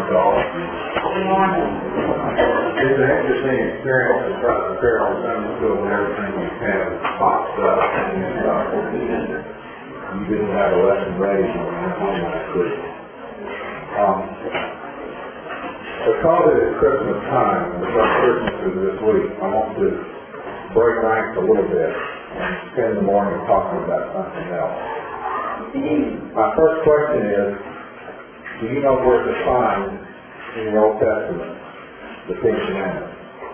morning to all of you. It's an interesting experience to try to prepare on Sunday school when everything you have is boxed up and you didn't have a lesson ready when you went home last week. Because it is Christmas time and the first Christmas is this week, I want to break ranks a little bit and spend the morning talking about something else. My first question is, do you know where to find in the Old Testament the Ten Commandments?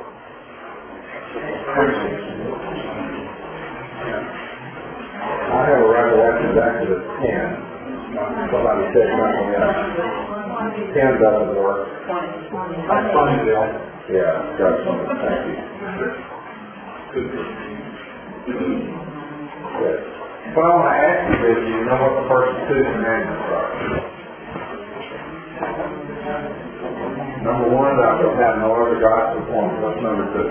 I have a recollection of Exodus 10. Somebody said something else. 10 doesn't work. 20. Yeah, got something. Thank you. Good. What I want to ask you is, do you know what the first two commandments are? Number one, thou shalt have no other gods before me. What's number two?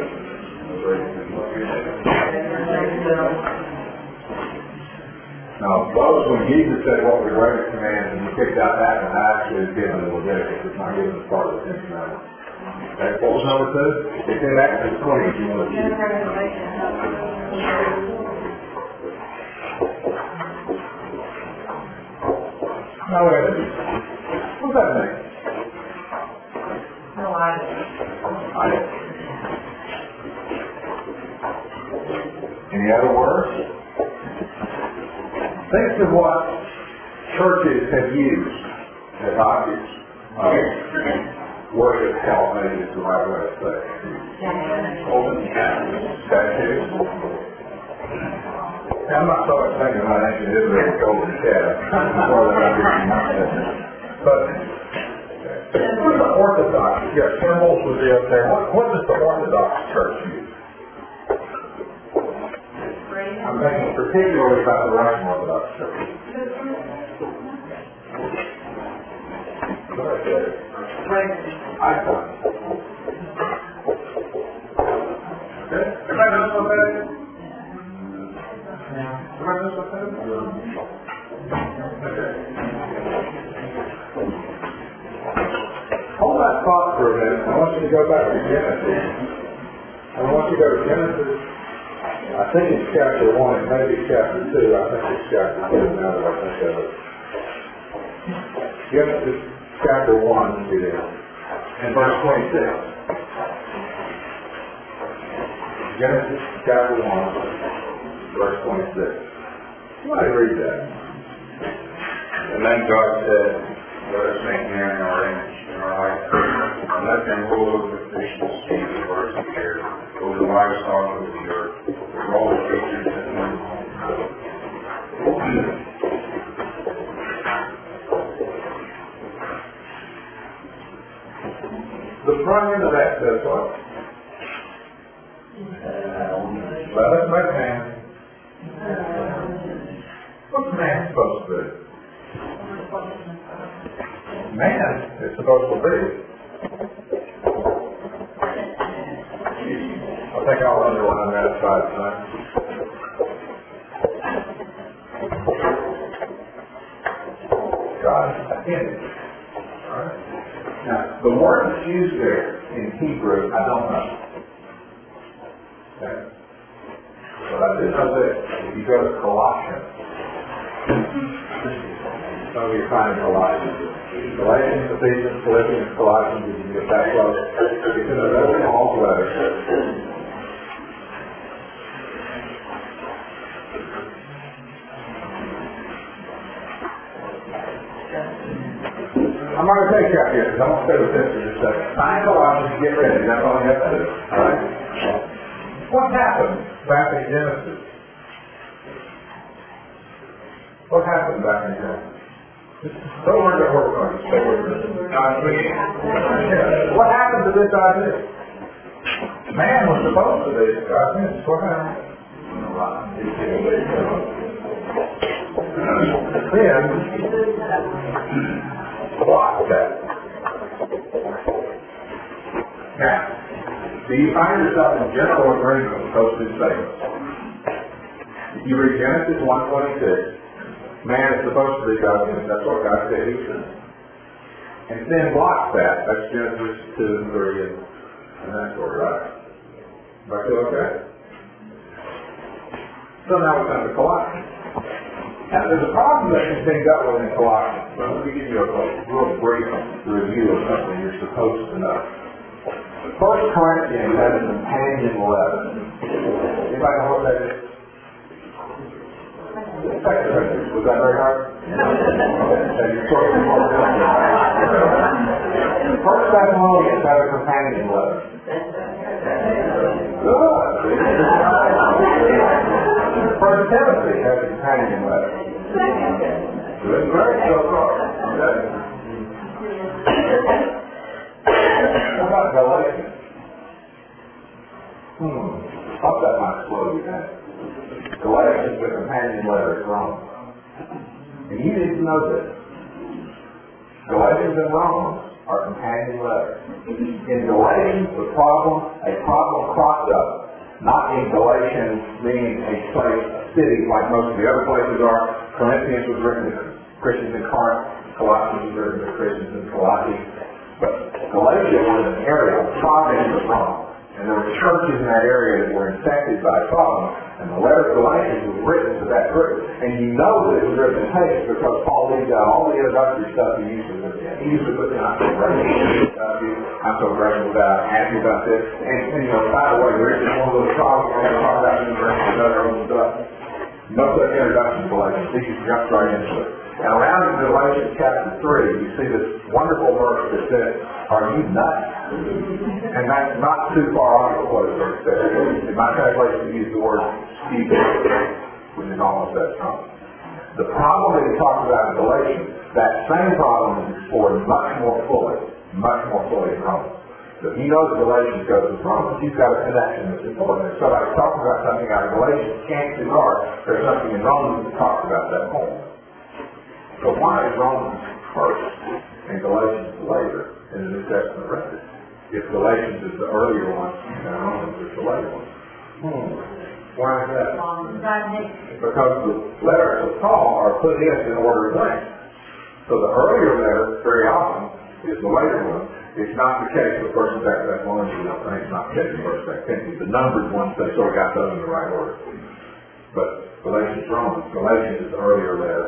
Now, suppose when Jesus said what was the greatest command, and you picked out that one, that actually is given in Leviticus. It's not given as part of the Ten Commandments. Okay, what was number two? It's in Exodus 20 if you want to see it. Now, wait a minute. What does that mean? No idea. Any other words? Think of what churches have used as objects of worship. Help, maybe is the right way to say it. Statues. I'm not so much thinking about ancient Israel with golden calf. But what is the Orthodox? Yeah, symbols would be up there. What does the Orthodox Church use? I'm thinking particularly about the Russian Orthodox Church. Icon. Okay. Everybody knows what that is? Everybody knows what that is? Okay. Hold that thought for a minute. I want you to go back to Genesis. I want you to go to Genesis. I think it's chapter 1, it may be chapter 2. I think it's chapter 2 now that I think of it. Genesis chapter 1, it is. And verse 26. Genesis chapter 1, verse 26. Why do you read that? And then God said, let us make man in our image, in our likeness, and let them rule over the fish of the sea, the birds of the air, over the livestock of the earth, over all the creatures that move on the earth. The front end of that says what? Let us make man. What's man supposed to do? Man is supposed to be. I think I'll underline that aside tonight. God's image. Alright? Now, the word that's used there in Hebrew, I don't know. Okay? But I do know this. If you go to Colossians, some of you find Colossians. Galatians, Ephesians, Philippians, Colossians, you can get that close. It's in a very long letter. I'm not going to take you out here because I won't stay with this for just a second. Find Colossians, get ready. That's all you have to do. Alright? What happened back in Genesis? What happened back in Genesis? Don't worry about what we're going to say. What happened to this idea? Man was supposed to be God's image. What happened? Then, blocked that. Now, do you find yourself in general agreement with those two statements? If you read Genesis 1:26, man is supposed to be God's image. That's what God said he should. And sin blocks that. That's Genesis 2 and 3 and that sort, right? Do I feel okay? So now we come to Colossians. Now there's a problem that can be dealt with in Colossians. So let me give you a real brief review of something you're supposed to know. 1 Corinthians has a companion letter. Anybody know what that is? Was that very hard? First Thessalonians has a companion letter. Good. First Timothy has a companion letter. Good, great, so far. Okay. What about Galatians? Thought that might slow you down. Galatians is a companion letter to Romans. And you need to know this. Galatians and Romans are companion letters. In Galatians, a problem cropped up. Not in Galatians being a place, a city, like most of the other places are. Corinthians was written to Christians in Corinth. Colossians was written to Christians in Colossae. But Galatia was an area, a province of Rome. And there were churches in that area that were infected by problems. And the letter of Galatians was written to that group. And you know that it was written in haste because Paul leaves out all the introductory stuff he used to put in. He used to put in, I'm so grateful about, happy about this. And by the way, there is one of those problems we're going to talk about in the rest of the other stuff. No such introduction to Galatians. He just jumps right into it. And around in Galatians chapter 3, you see this wonderful verse that says, are you nuts? And that's not too far off of what it says. In my translation, we use the word stupid, which is almost that strong. The problem that he talks about in Galatians, that same problem is explored much more fully in Romans. So he knows Galatians goes with Romans, he's got a connection that's important. So I was talking about something out of Galatians, chances are there's something in Romans that talks about that more. So why is Romans first and Galatians later in the New Testament record? If Galatians is the earlier one and Romans is the later one. Why is that? Because the letters of Paul are put in order of length. So the earlier letter, very often, is the later one. It's not the case with 1 Thessalonians, you don't think it's not the case with 1 Thessalonians. The numbered ones, they sort of got those in the right order. But Galatians is the earlier letter.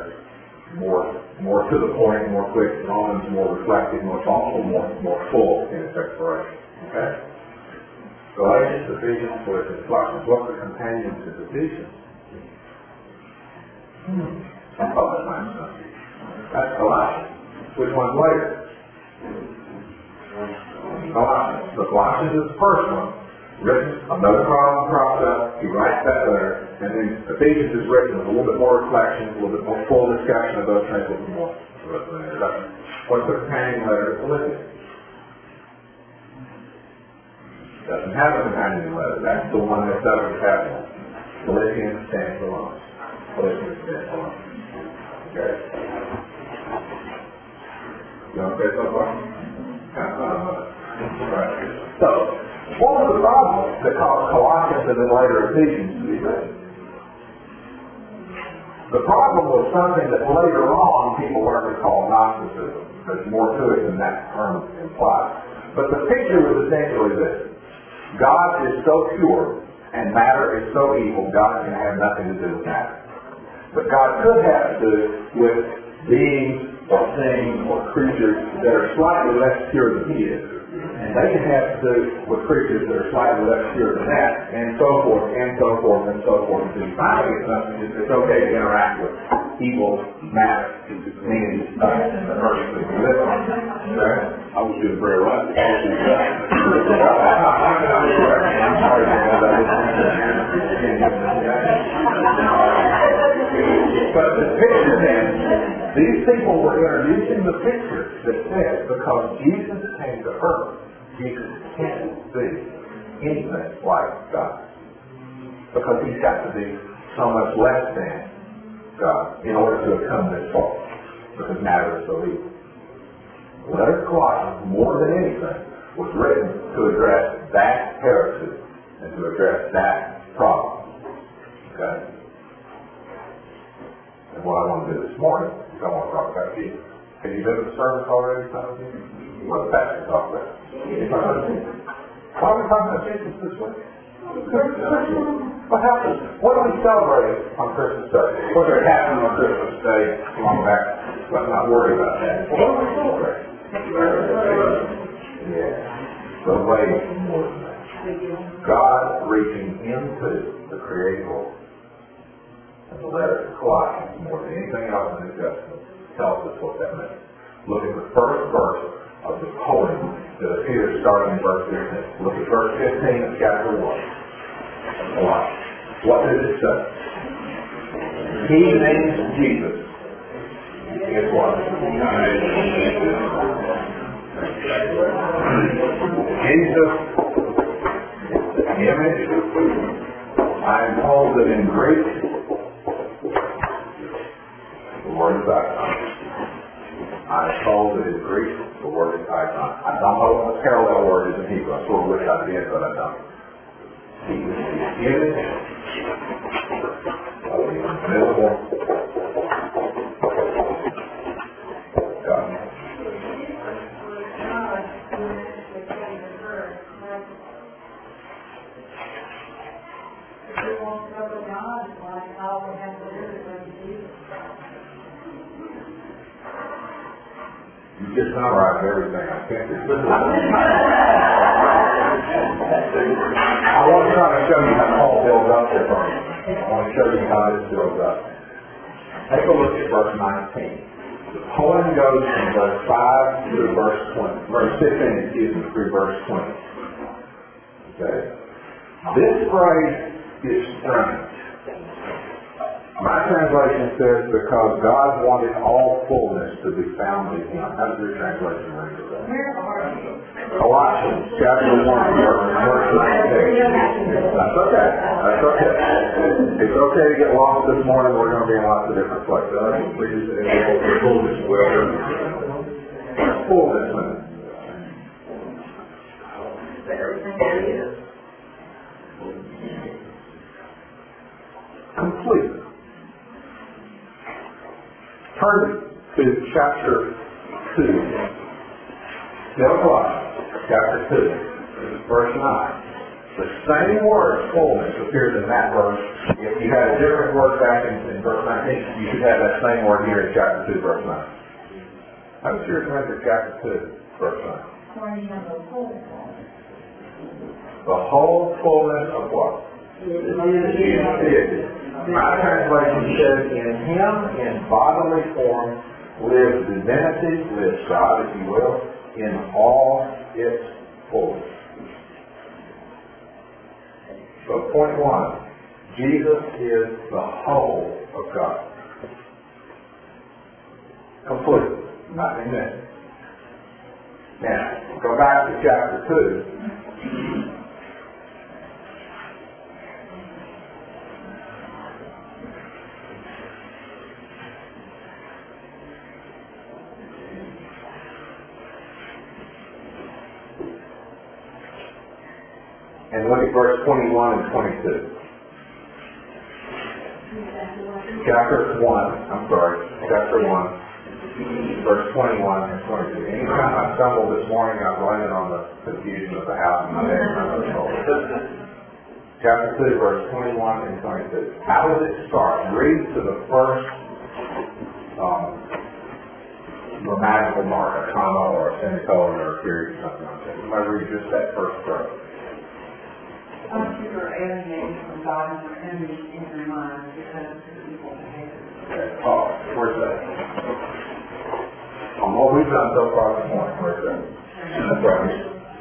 More to the point, more quick. Romans more reflective, it's also more full in its exploration. Okay? Galatians, Ephesians, Philippians, Colossians. What's the companion to Ephesians? That's Colossians. Which one's later? Colossians. So Colossians is the first one. Written, another problem crops up, he writes that letter, and then Ephesians is written with a little bit more reflection, a little bit more full discussion of those things, a little bit more of an introduction. What's the companion letter to Philippians? Doesn't have a companion letter. That's the one that doesn't have one. Philippians stands alone. Okay? You okay so far? Right. So, what was the problem that caused Colossians and then later Ephesians to be written? The problem was something that later on people learned to call Gnosticism. There's more to it than that term implies. But the picture was essentially this. God is so pure and matter is so evil, God can have nothing to do with matter. But God could have to do with beings or things or creatures that are slightly less pure than He is. And they can have to do with creatures that are slightly less pure than that, and so forth, and so forth, and so forth. Until you finally get something it's okay to interact with evil matter, meaning the person that you live on. Okay? I was doing very right. I'm sorry But the picture then, these people were introducing the picture that says, because Jesus came to earth, Jesus can't be anything like God. Because He's got to be so much less than God in order to have come this far. Because matter is so evil. The letter of Colossians, more than anything, was written to address that heresy and to address that problem. Okay? And what I want to do this morning is I want to talk about Jesus. Have you been to the service already, some of you? What the pastor talk about? Why are we talking about Jesus this week? What happens? What do we celebrate on Christmas Day? What did happen on Christmas Day long back? Let's not worry about that. What do we celebrate? Yeah. The way more than that. God reaching into the creative world. And the letter to Colossians, more than anything else in the New Testament, tells us what that means. Look at the first verse of the poem that appears starting in verse 15. Look at verse 15 of chapter 1 of Colossians. What does it say? He names Jesus. Guess what? Jesus, the image. I am told that in Greek, the word is icon. I am told that in Greek, the word is icon. I don't know what the parallel word is in Hebrew. I sort of wish I did, but I don't. He is the image of the invisible God. You just summarized everything. I can't do this. I want to try to show you how Paul builds up there for you. I want to show you how this builds up. Take a look at verse 19. The poem goes from verse 5 to verse 20. Verse 15, excuse me, through verse 20. Okay? This phrase is strange. My translation says, because God wanted all fullness to be found in Him. How does your translation read to that? Colossians chapter 1, verse 19. That's okay. That's okay. It's okay to get lost this morning. We're going to be in lots of different places. Please enable the fullness will. Fullness. Everything there is. Complete. Turn to chapter 2. Colossians, chapter 2, verse 9. The same word, fullness, appears in that verse. If you had a different word back in verse 19, you should have that same word here in chapter 2, verse 9. I'm sure it's in chapter 2, verse 9. The whole fullness of what? My translation says, in Him, in bodily form, lives divinity, lives God, if you will, in all its fullness. So point 1, Jesus is the whole of God. Completely, nothing missing. Now, go back to chapter 2. And look at verse 21 and 22. Chapter 1, verse 21 and 22. Anytime I stumble this morning, I blame it on the confusion of the house and my neighbor. Chapter 2, verse 21 and 22. How does it start? Read to the first grammatical mark, a comma or a semicolon or a period or something like that. You might read just that first verse. Some people are alienated from God and their enemies in their minds because of their evil behavior. Oh, where's that? On what we've done so far this morning, where's that? That's right.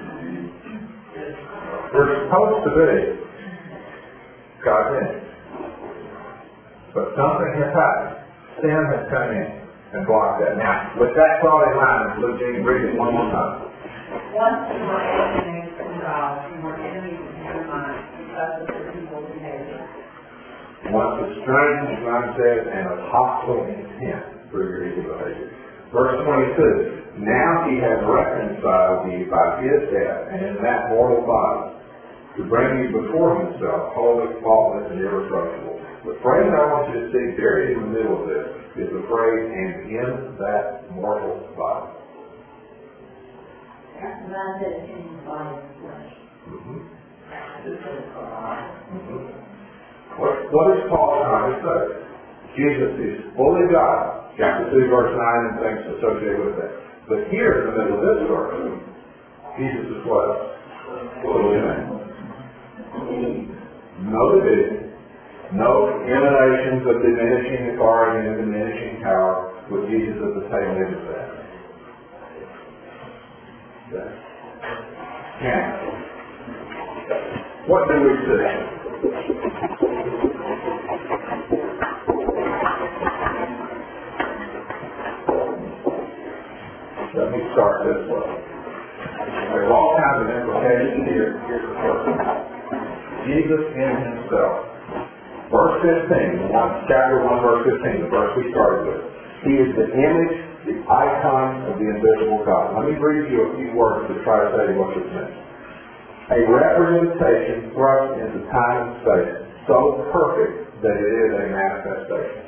We're supposed to be God's image. But something has happened. Sin has come in and blocked that. Now, with that thought in mind, Luke, read it one more time. Once you were alienated from God, you were enemies in your minds because of their evil behavior. Once estranged, God says, and of hostile intent through your evil behavior. Verse 22, now He has reconciled you by His death, and in that mortal body, to bring you before Himself, holy, faultless, and irreproachable, The phrase I want you to see buried in the middle of this is the phrase, and in that mortal body. That is in the body of flesh. What is Paul trying to say? Jesus is fully God. Chapter 2, verse 9 and things associated with that. But here in the middle of this verse, Jesus is what? Fully man. No division. No emanations of diminishing authority and diminishing power with Jesus at the tail end of that. Okay. Now, what do we see? Let me start this way. There's all kinds of implications here. Here's the first one. Jesus in himself. Verse 15, chapter 1, verse 15, the verse we started with. He is the image, the icon of the invisible God. Let me read you a few words to try to say what this means. A representation thrust into time and space, so perfect that it is a manifestation.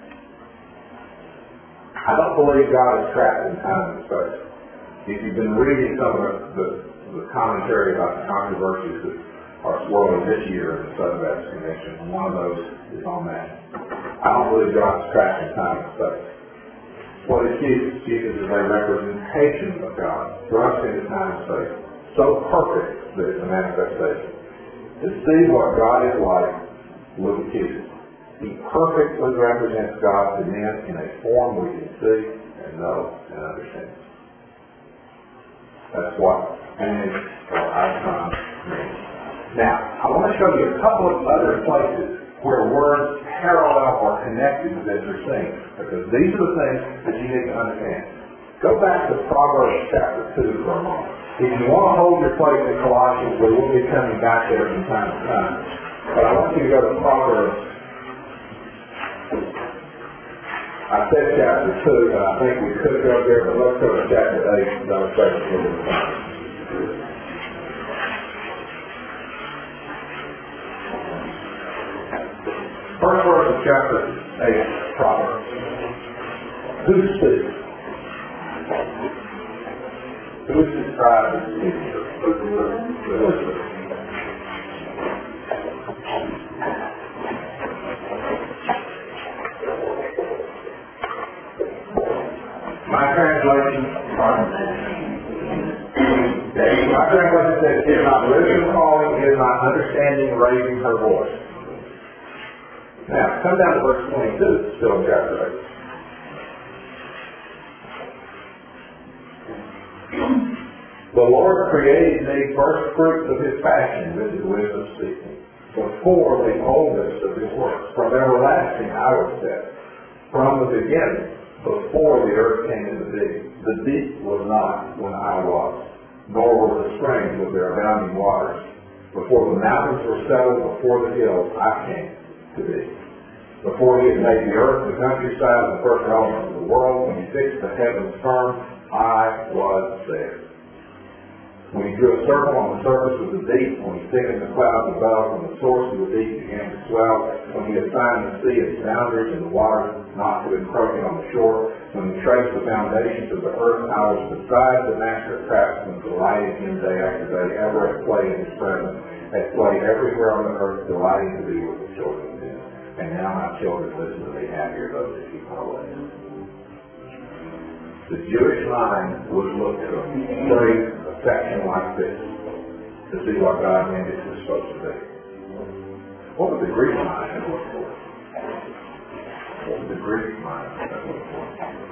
I don't believe God is trapped in time and space. If you've been reading some of the commentary about the controversies that are swirling this year in the Southern Baptist Convention, one of those is on that. I don't believe God is trapped in time and space. What is Jesus? Jesus is a representation of God, thrust into time and space, so perfect that it's a manifestation. To see what God is like, look at Jesus. He perfectly represents God to men in a form we can see and know and understand. That's what image or icon means. Now, I want to show you a couple of other places where words parallel or connected to this are seen, because these are the things that you need to understand. Go back to Proverbs chapter 2 for a moment. If you want to hold your place in Colossians, we will be coming back there from time to time. But I want you to go to Proverbs. I said chapter 2, and I think we could go there, but let's go to chapter 8 and that'll take us a little bit of time. First verse of chapter 8, Proverbs. Who speaks? Who is described as speaking? The listener. My translation says, is not listening calling, is not understanding raising her voice. Now, come down to verse 22, still in chapter 8. The Lord created me first fruits of his passion, this is wisdom speaking, before the oldest of his works. From everlasting I was set, from the beginning, before the earth came into being. The deep was not when I was, nor were the springs with their abounding waters. Before the mountains were settled, before the hills I came to be. Before he had made the earth, the countryside, and the first elements of the world, when he fixed the heavens firm, I was there. When he drew a circle on the surface of the deep, when he thickened the clouds above, when the source of the deep began to swell, when he assigned the sea its boundaries and the waters not to encroach on the shore, when he traced the foundations of the earth, I was beside the master craftsman, delighting him day after day, ever at play in his presence, at play everywhere on the earth, delighting to be with the children of men. And now my children, listen to me, happy are those that keep my ways. The Jewish mind would look to a section like this to see what God meant it was supposed to be. What would the Greek mind have looked for? What would the Greek mind have looked for?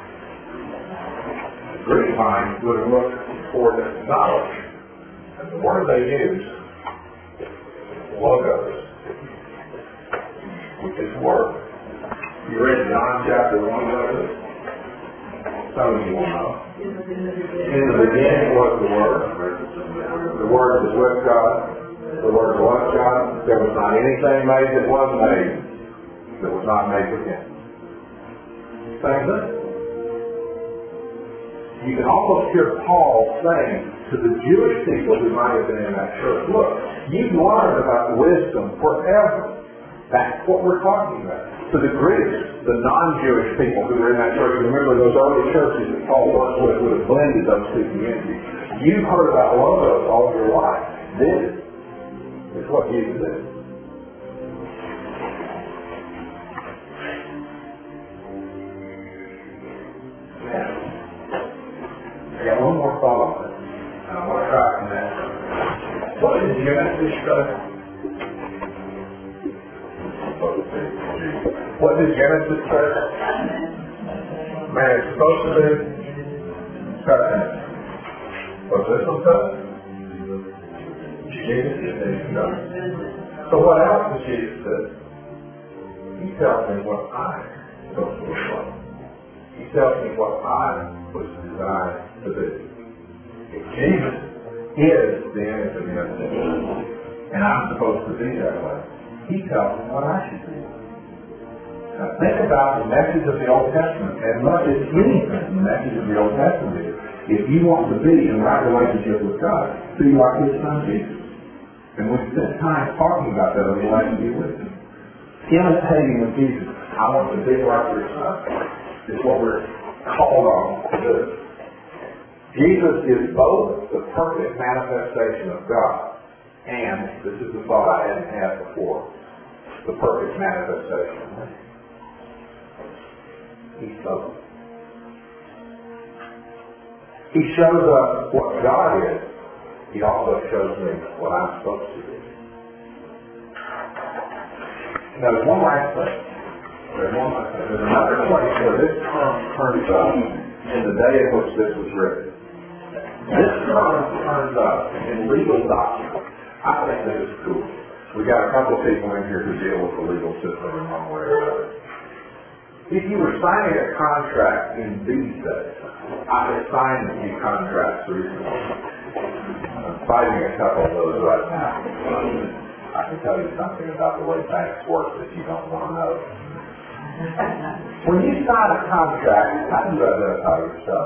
The Greek mind would have looked for the knowledge. And the word they use is logos, which is word. You read John chapter 1 logos? Some of you will know. In the beginning was the Word. The Word was with God. The Word was God. There was not anything made that was made that was not made with Him. Same thing. You can almost hear Paul saying to the Jewish people who might have been in that church, look, you've learned about wisdom forever. That's what we're talking about. To the Greeks, the non-Jewish people who were in that church, remember those early churches that Paul worked with would have blended those two communities. You've heard about logos all your life. This is what Jesus is. I got one more thought on this. And I want to try from that. What is Genesis say? What does Genesis say? Man, it's supposed to be covenant. What's this one say? Jesus is no. So what else does Jesus say? He tells me what I'm supposed to look like. He tells me what I was designed to be. If Jesus is the image of the invisible, and I'm supposed to be that way, he tells me what I should be. Now think about the message of the Old Testament. As much as anything, the message of the Old Testament is, if you want to be in right relationship with God, be like His Son Jesus. And we spent time talking about that over the last few weeks. Imitating of Jesus. I want to be like your Son. Is what we're called on to do. Jesus is both the perfect manifestation of God and, this is the thought I hadn't had before, the perfect manifestation of man. He's both. He shows us what God is. He also shows me what I'm supposed to be. Now, there's one last thing. There's another place where this term turns up in the day in which this was written. This term turns up in legal documents. I think this is cool. We got a couple of people in here who deal with the legal system in one way or another. If you were signing a contract in these days, I have signed a few contracts recently. I'm fighting a couple of those right now. I can tell you something about the way banks work that you don't want to know. When you sign a contract, how do you identify yourself?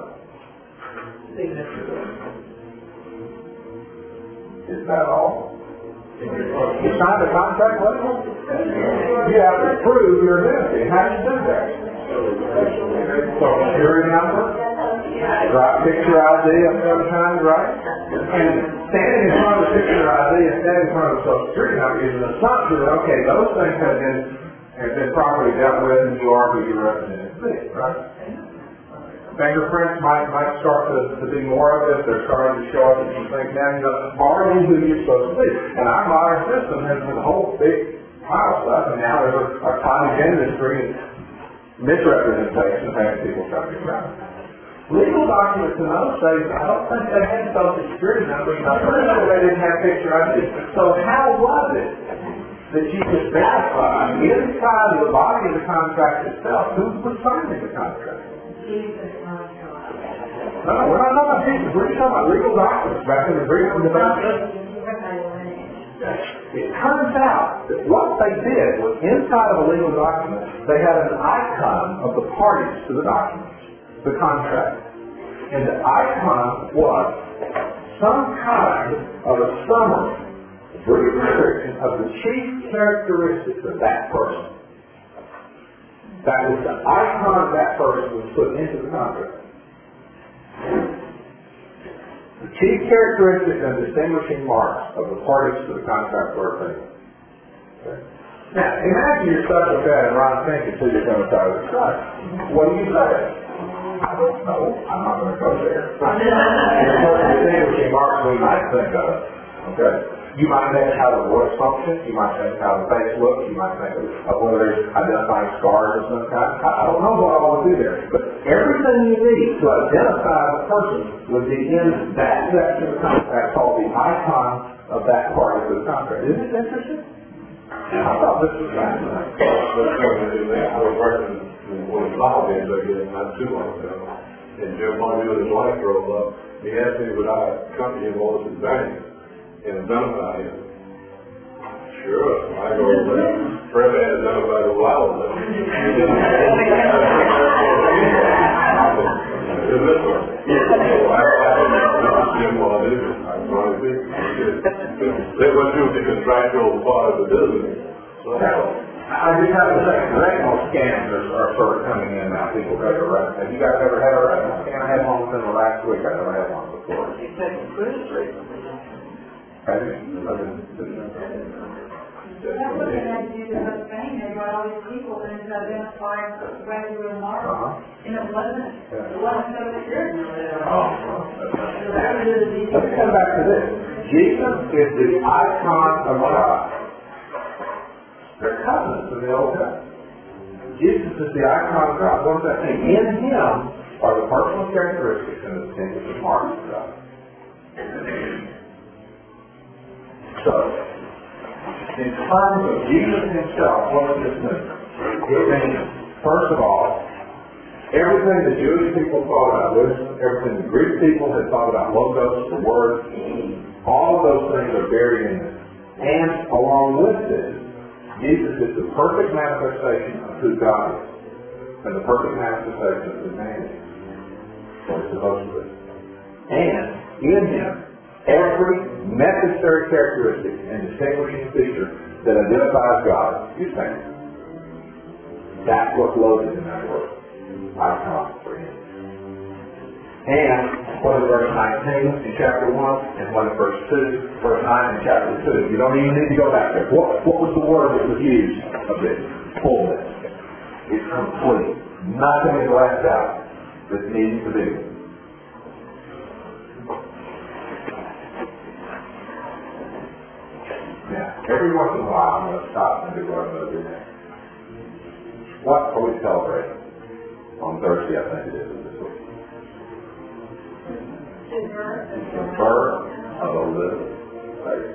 Is that all? You signed a contract with them? You have to prove your identity. How do you do that? Social security number? Right, picture ID of some kind, right? And standing in front of the picture ID and standing in front of the social security number is an assumption that, okay, those things have been properly dealt with and you are who you represent to be, right? Fingerprints might start to be more of this. They're starting to show up and you think, man, are you who you're supposed to be? And our modern system has been a whole big pile of stuff, and now there's a cottage industry and misrepresentation of having people trying to get around. Legal documents in those days, I don't think they had social security numbers. I'm pretty sure they didn't have picture ID. So how was it that you could verify inside the body of the contract itself who was signing the contract? No, we're not talking about Jesus. We're just talking about legal documents back in the Greek and the Bible. It turns out that what they did was inside of a legal document, they had an icon of the parties to the document, the contract. And the icon was some kind of a summary, brief description of the chief characteristics of that person. That was the icon of that person was put into the contract. The chief characteristics and distinguishing marks of the parties to the contract were obtained. Okay. Now, imagine you're stuck with that and Ron thinking until you're going to try to decide. What do you say? I don't know. I'm not going to go there. There's distinguishing marks we might think of. Okay. You might think how the voice functions. You might think how the face looks. You might think of whether there's identifying scars of some kind. I don't know what all would be there. But everything you need to identify the person would be in that section of the contract called the icon of that part of the contract. Isn't it interesting? I thought this was fascinating. I was working with a law executive not too long ago. And Jim Monty, when his wife drove up, he asked me would I accompany him over to the bank and identify him. Sure. I go over there. Fred had identified who I was. Is this one? So I Jim Monty. They went through the contractual part of the business. So I just have to say, retinal scans are sort of coming in now. People go to retinal. Have you guys ever had a retinal scan? I had one within the last week. I never had one before. You said the cruise recently. Have you? That's what they had to do to the thing. They got all these people and to identify regular marks. And it wasn't so serious. Let's come back to this. Jesus is the icon of God. They're covenants in the Old Testament. Jesus is the icon of God. What does that mean? In Him are the personal characteristics and the distinctive marks of God. So, in terms of Jesus Himself, what does this mean? It means, first of all, everything the Jewish people thought about wisdom, everything the Greek people had thought about logos, the word, all of those things are buried in this. And along with this, Jesus is the perfect manifestation of who God is, and the perfect manifestation of humanity. What it's supposed to be. And in Him, every necessary characteristic and distinguishing feature that identifies God is found. That's what's loaded in that word. Icon for Him. And what is verse 19 in chapter 1 and what is verse 2, verse 9 in chapter 2. You don't even need to go back there. What was the word that was used of this? Fullness. It's complete. Nothing is left out that needs to be. Now, every once in a while I'm going to stop and do what I'm going to do next. What are we celebrating? On Thursday, I think it is this week. The birth of a little faith.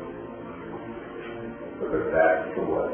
Because that's the way.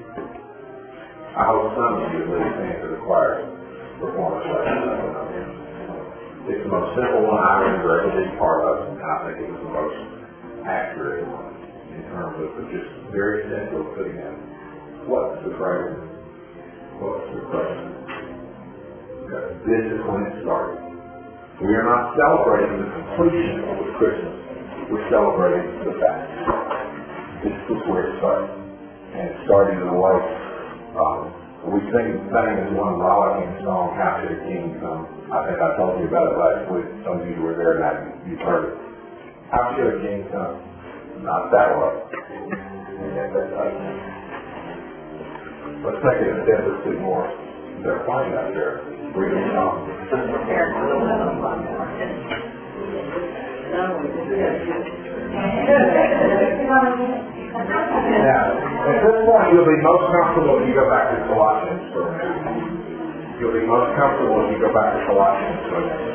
I hope some of you will stand to the choir performance lesson. It's the most simple one I remember ever being part of, and I think it was the most accurate one in terms of just very simple putting in what's the prayer? What's the prayer? This is when it started. We are not celebrating the completion of Christmas. We're celebrating the fact. This is where it started. And it started in a way. We sang as one rollicking song, How Should a King Come? I think I told you about it last week. Some of you were there and you've heard it. How should a king come? Not that way. Let's take it a step or two more. They're playing out there. Reading songs. Now, at this point, you'll be most comfortable if you go back to Colossians for a minute. You'll be most comfortable if you go back to Colossians for a minute.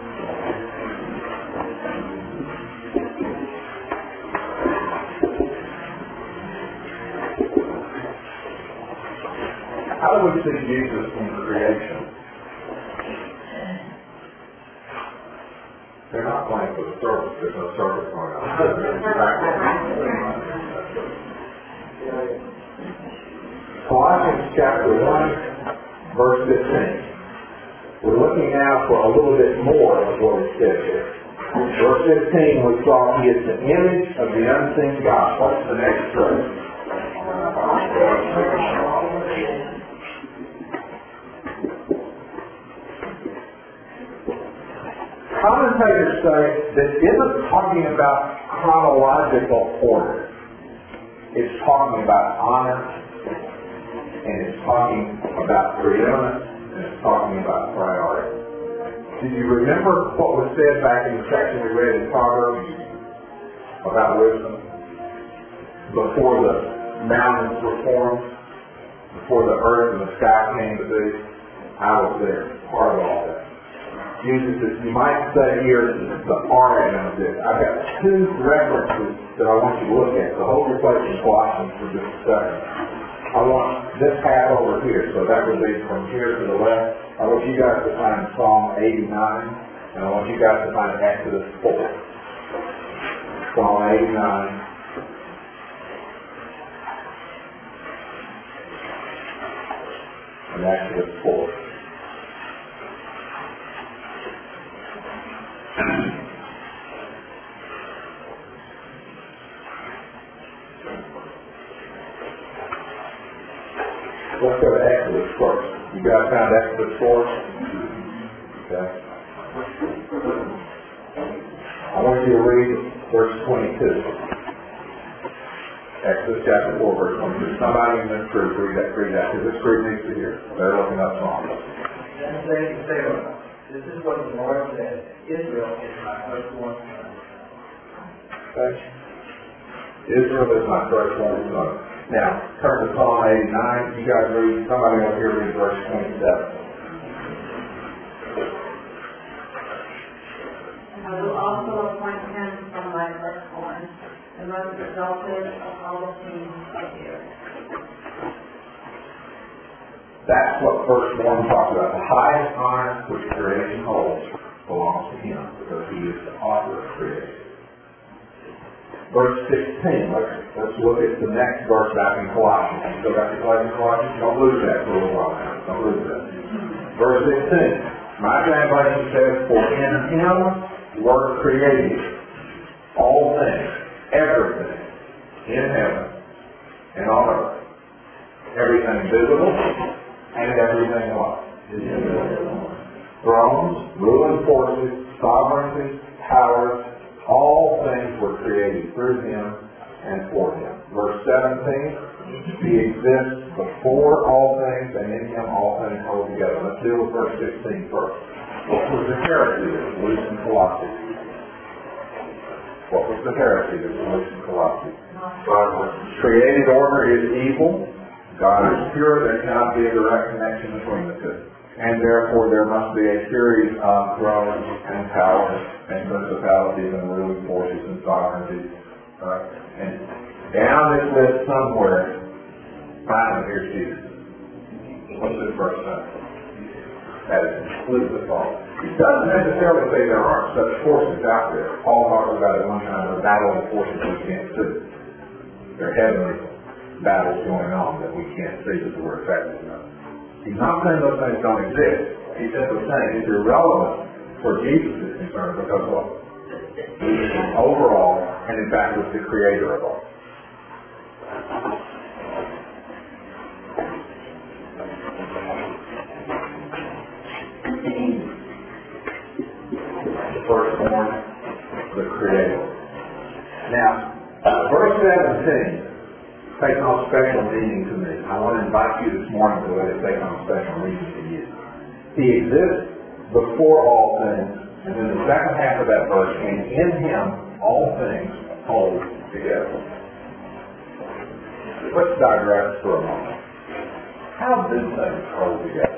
How do we see Jesus in creation? They're not playing for the service. There's no service going on. Colossians chapter 1, verse 15. We're looking now for a little bit more of what it says here. Verse 15, we saw He is the image of the unseen God. What's the next verse? Commentators say that isn't talking about chronological order. It's talking about honor, and it's talking about preeminence, and it's talking about priority. Did you remember what was said back in the section we read in Proverbs about wisdom? Before the mountains were formed, before the earth and the sky came to be, I was there, part of all that. Jesus is, you might say here, the origin of this. I've got two references that I want you to look at. So hold your place in Colossians for just a second. I want this half over here, so that would be from here to the left. I want you guys to find Psalm 89, and I want you guys to find Exodus 4. Psalm 89 and Exodus 4. found Exodus 4? Okay. I want you to read verse 22. Exodus chapter 4, verse 22. Somebody in this group, read that, because this group needs to hear. They're looking up songs. Then say to Pharaoh, this is what the Lord said, Israel is my firstborn son. Okay. Israel is my firstborn son. Now, turn to Psalm 89. You guys read, somebody over here read verse 27. I will also appoint him from my firstborn, the most exalted of all the kings of the earth. That's what verse 1 talks about. The highest honor which creation holds belongs to him, because he is the author of creation. Verse 16, let's look at the next verse back in Colossians. You still got your place in Colossians? Don't lose that for a little while now. Don't lose that. Verse 16, my translation says, for in him were created all things, everything, in heaven and on earth. Everything visible and everything what? Invisible. Thrones, ruling forces, sovereignty, powers, all things were created through him and for him. Verse 17, he exists before all things, and in him all things hold together. Let's deal with verse 16 first. What was the heresy that was loose in Colossae? What was the heresy that was loose in Colossae? Created order is evil. God is pure. There cannot be a direct connection between the two. And therefore there must be a series of thrones and powers and principalities and ruling forces and sovereignties. Right? And down this list somewhere, finally here's Jesus. What's his first son? That is completely false. It doesn't necessarily say there aren't such forces out there. Paul talks about it one time, the battle of forces we can't see. There are heavenly battles going on that we can't see that we're affected by. He's not saying those things don't exist. He's simply saying it's irrelevant where Jesus is concerned, because what? He is overall, and in fact was the creator of all. The firstborn, the creator. Now, verse 17 takes on special meaning to me. I want to invite you this morning to let it take on special meaning to you. He exists before all things, and then the second half of that verse, and in him all things hold together. Let's digress for a moment. How do things hold together?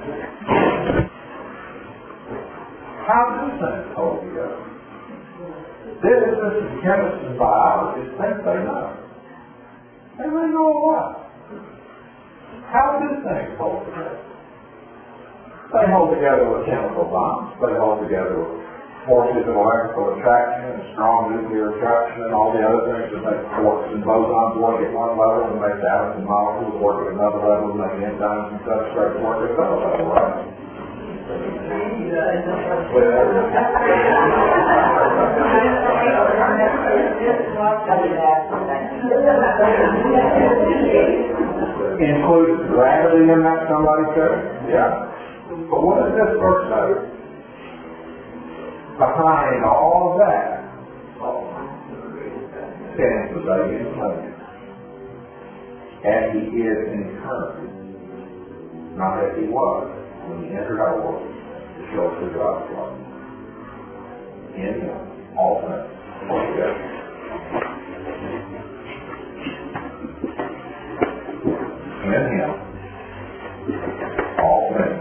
How do things hold together? Physicists and chemists and biologists think they know. They really know a lot. How do things hold together? They hold together with chemical bonds. They hold together with forces of electrical attraction and strong nuclear attraction and all the other things that make quarks and bosons work at one level and make atoms and molecules work at another level and make enzymes and substrates work at another level, right? Includes gravity in that, somebody said? Yeah. But what does this verse say? Behind all of that stands the baby in place. As he is in eternity, not as he was when he entered our world to show us who God was. In him, all things hold together. In him, all things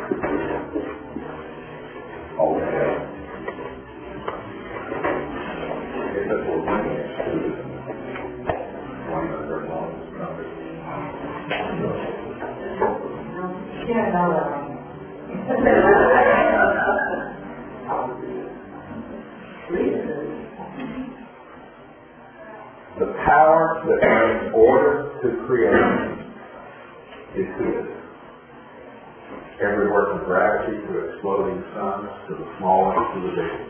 hold together. If it will bring us to one of their longest numbers. Yeah, no. The power that brings order to creation is his. Everywhere from gravity to exploding suns to the smallest to the biggest.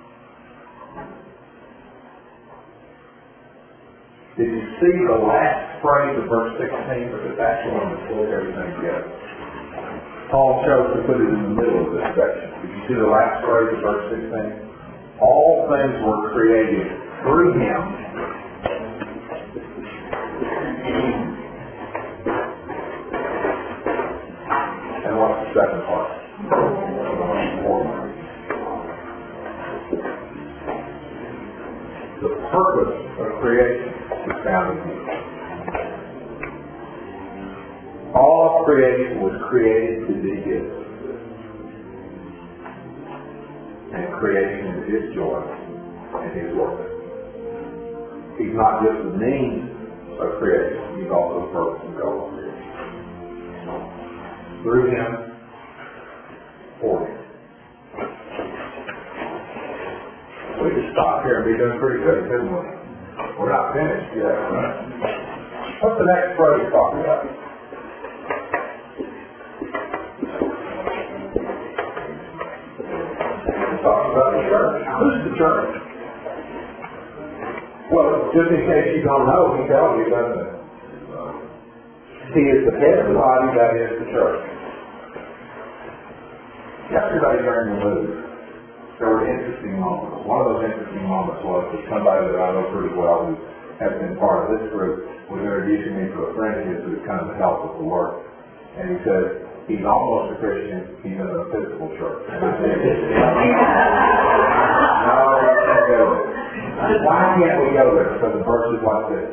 Did you see the last phrase of verse 16, because that's the one that pulls everything together. Paul chose to put it in the middle of this section. Did you see the last phrase of verse 16? All things were created through him. And what's the second part? The purpose of creation is found in him. All of creation was created to be his. And creation is his joy and his work. He's not just the means of creation, he's also the purpose and goal of creation. Through him, for him. We could stop here and be doing pretty good, couldn't we? We're not finished yet, right? What's the next phrase talking about? Talking about the church. Who's the church? Well, just in case you don't know, he tells you, doesn't it? He is the head of the body, that is the church. Yesterday during the move, there were interesting moments. One of those interesting moments was that somebody that I know pretty well who has been part of this group was introducing me to a friend of his who's kind of help with the work. And he said, he's almost a Christian, he's in a physical church. No, we can't go there. Why can't we go there? Because the verse is like this.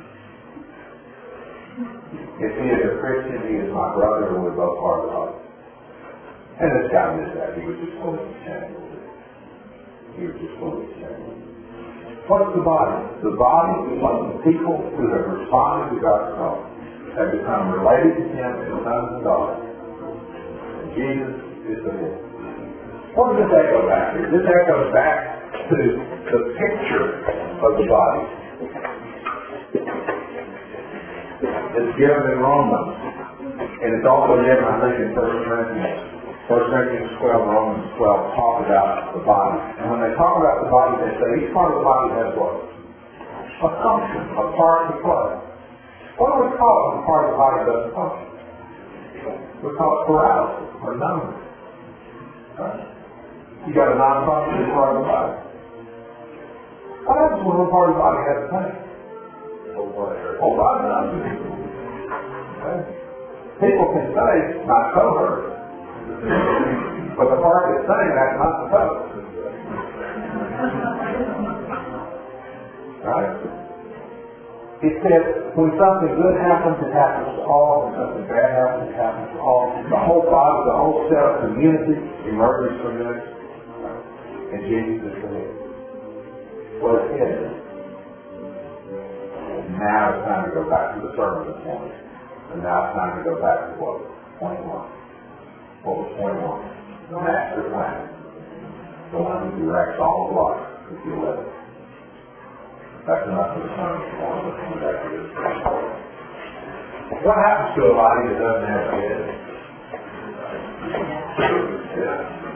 If he is a Christian, he is my brother, and we're both part of the body. And this guy did that. He was just fully content. He was just fully content. What's the body? The body is like the people who have responded to God's call, have become related to him as sons and daughters. And Jesus is the head. What does this echo back to? This echoes back to the picture of the body. It's given in Romans, and it's also given, I think, in 1 Corinthians. 1 Corinthians 12, Romans 12 talk about the body. And when they talk about the body, they say each part of the body has what? A function, a part to play. What do we call it when a part of the body doesn't function? We call it paralysis or numbness. Right? You got a non-functioning part of the body. What happens when one part of the body has pain? Whole body doesn't. Okay? People can say, my toe hurts. But the part that's saying that's not the toe. Right? It says, when something good happens, it happens to all. When something bad happens, it happens to all. The whole body, the whole cell community emerges from this. And Jesus is the head. Well, it's head. Now it's time to go back to the sermon this morning. And now it's time to go back to what? 21. What was 21? The master plan. The one who directs all of life, if you let it. That's enough for the sermon this morning. Let's come back to this. What happens to a body that doesn't have a head? Yeah.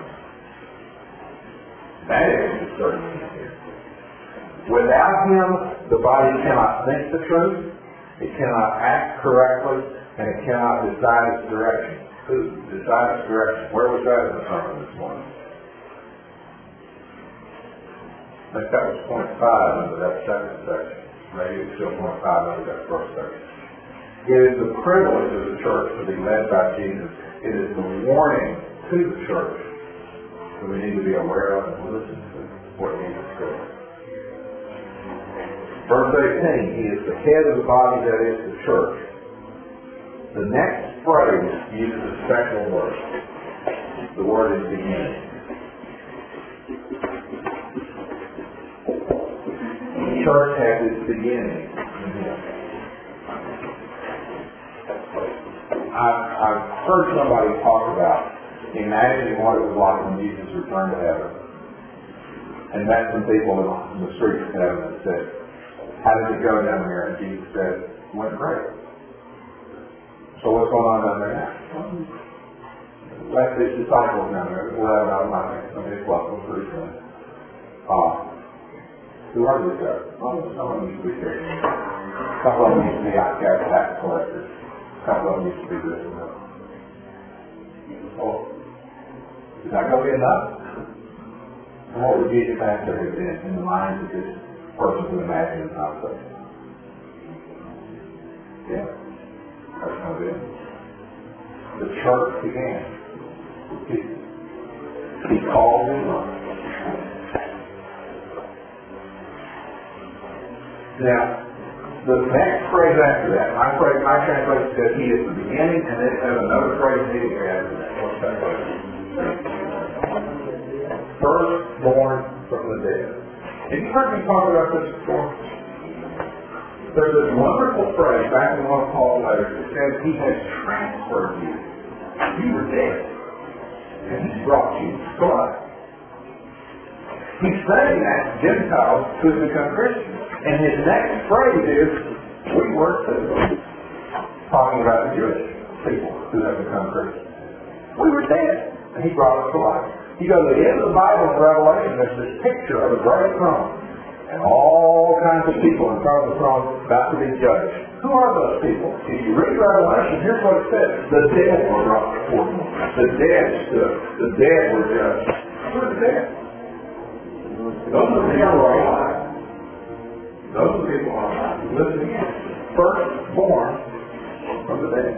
That is certainly here. Without him, the body cannot think the truth, it cannot act correctly, and it cannot decide its direction. Who decides its direction? Where was that in the sermon this morning? I think that was point 5 under that second section. Maybe it's still point 5 under that first section. It is the privilege of the church to be led by Jesus. It is the warning to the church that we need to be aware of and listen to what Jesus says. Verse 18, he is the head of the body, that is the church. The next phrase uses a special word. The word is beginning. The church has its beginning in him. I've heard somebody talk about imagining what it was like when Jesus returned to heaven. And met some people in the streets of heaven and said, how did it go down there? And Jesus said, it went great. So what's going on down there now? Left his disciples down there. We'll have it out of my hands. I'm just welcome pretty soon. Who are these guys? Oh, some of them used to be there. A couple of them used to be outcast tax collectors. A couple of them used to be this and that. Oh, is that going to be enough? And what would Jesus' answer have been in the minds of this person who imagined the conversation? Yeah, that's going to be it. The church began. He called his own. Now, the next phrase after that, my translation says he is the beginning, and then it has another phrase immediately after that. What's that phrase? Firstborn from the dead. Have you heard me talk about this before? There's this wonderful phrase back in one of Paul's letters that says he has transferred you. You were dead, and he's brought you to life. He's saying that to Gentiles who have become Christians. And his next phrase is, we were too. Talking about the Jewish people who have become Christians. We were dead, and he brought us to life. You go to the end of the Bible in Revelation, there's this picture of a great throne, and all kinds of people in front of the throne about to be judged. Who are those people? If you read Revelation, here's what it says. The dead were brought before him. The dead stood. The dead were judged. Who are the dead? Those are the people who are alive. Those are the people who are alive. Listen again. Firstborn from the dead.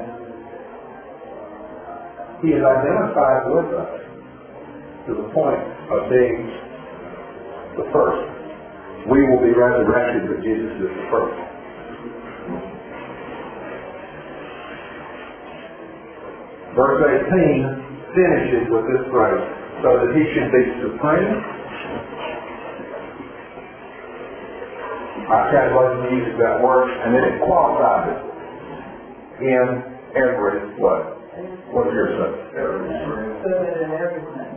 He is identified with us to the point of being the first. We will be resurrected, but Jesus is the first. Verse 18 finishes with this phrase, so that he should be supreme. Our translation uses that word, and then it qualifies it in every way. What's your sense? Good in everything.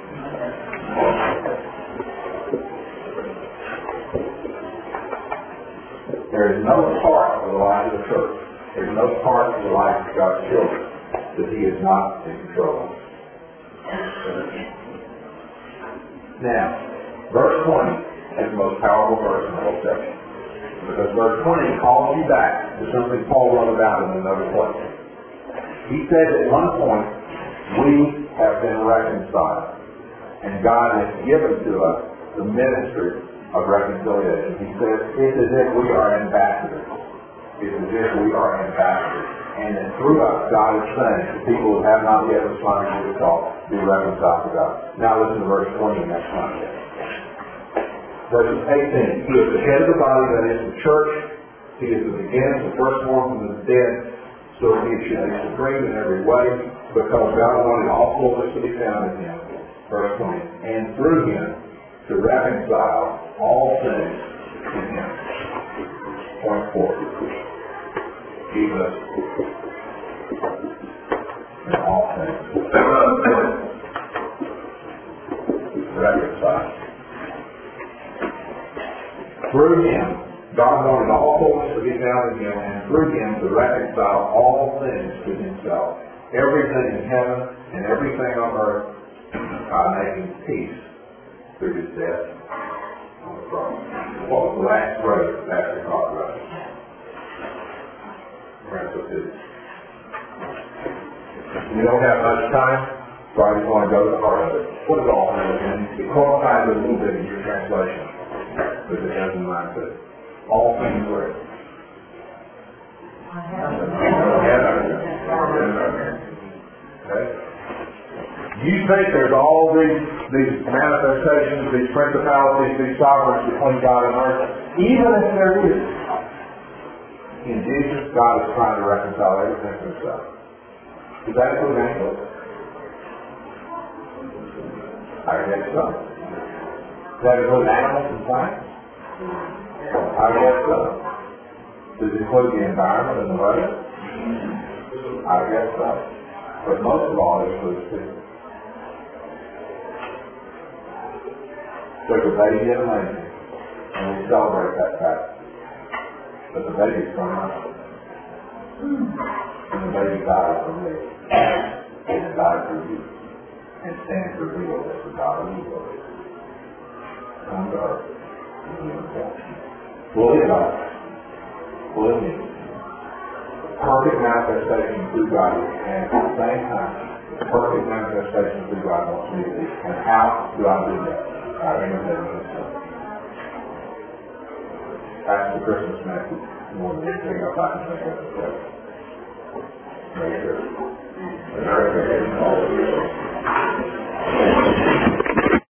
There is no part of the life of the church. There is no part of the life of God's children that he is not in control of. Now, verse 20 is the most powerful verse in the whole section. Because verse 20 calls you back to something Paul wrote about in another place. He said at one point, we have been reconciled. And God has given to us the ministry of reconciliation. He says, it's as if we are ambassadors. It's as if we are ambassadors. And then through us, God is saying to people who have not yet responded to the call, be reconciled to God. Now listen to verse 20 in that context. Verse 18, he is the head of the body, that is the church. He is the beginning, the firstborn from the dead, so he should be supreme in every way, because God wanted all fullness to be found in him. Verse 20, and through him to reconcile all things to him. Point 4. Jesus in all things. Reconcile. Through him, God wanted all fullness to be found in him, and through him to reconcile all things to himself. Everything in heaven and everything on earth, God making peace through his death on the cross. What was the last phrase that Pastor talked about? We don't have much time, so I just want to go to the heart of it. What is all things? And it qualifies it a little bit in your translation, but it doesn't mind too. All things were. Okay? You think there's all these manifestations, these principalities, these sovereigns between God and earth? Even if there is, in Jesus, God is trying to reconcile everything to himself. Is that include angels? I guess so. Does that include animals and plants? I guess so. Does it include the environment and the weather? I guess so. But most of all, it includes people. There's a baby in a manger, and we celebrate that fact. But the baby's from us. And the baby died for me. And it died for you. And stands revealed as the God of evil. Come to earth. What is God? What is it? Perfect manifestation through God, and at the same time, perfect manifestation through God wants me to be. And how do I do that? I imitate Himself. That's the Christmas message more than anything else I can think of. Make sure.